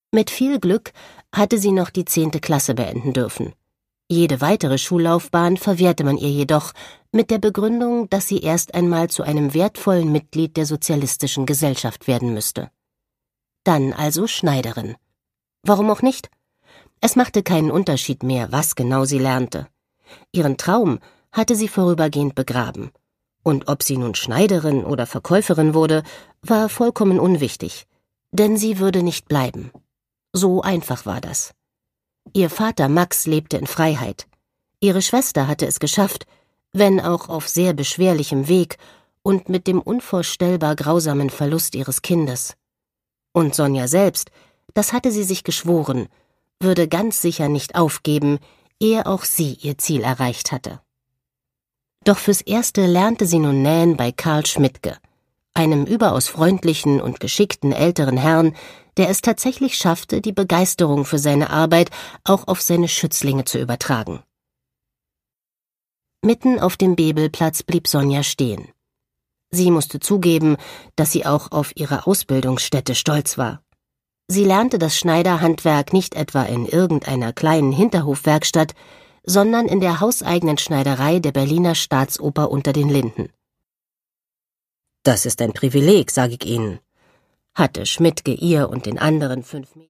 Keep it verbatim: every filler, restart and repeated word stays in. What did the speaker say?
Mit viel Glück hatte sie noch die zehnte Klasse beenden dürfen. Jede weitere Schullaufbahn verwehrte man ihr jedoch mit der Begründung, dass sie erst einmal zu einem wertvollen Mitglied der sozialistischen Gesellschaft werden müsste. Dann also Schneiderin. Warum auch nicht? Es machte keinen Unterschied mehr, was genau sie lernte. Ihren Traum hatte sie vorübergehend begraben. Und ob sie nun Schneiderin oder Verkäuferin wurde, war vollkommen unwichtig, denn sie würde nicht bleiben. So einfach war das. Ihr Vater Max lebte in Freiheit. Ihre Schwester hatte es geschafft, wenn auch auf sehr beschwerlichem Weg und mit dem unvorstellbar grausamen Verlust ihres Kindes. Und Sonja selbst, das hatte sie sich geschworen, würde ganz sicher nicht aufgeben, ehe auch sie ihr Ziel erreicht hatte. Doch fürs Erste lernte sie nun nähen bei Karl Schmidtke, einem überaus freundlichen und geschickten älteren Herrn, der es tatsächlich schaffte, die Begeisterung für seine Arbeit auch auf seine Schützlinge zu übertragen. Mitten auf dem Bebelplatz blieb Sonja stehen. Sie musste zugeben, dass sie auch auf ihre Ausbildungsstätte stolz war. Sie lernte das Schneiderhandwerk nicht etwa in irgendeiner kleinen Hinterhofwerkstatt, sondern in der hauseigenen Schneiderei der Berliner Staatsoper unter den Linden. »Das ist ein Privileg, sage ich Ihnen«, hatte Schmidtke ihr und den anderen fünf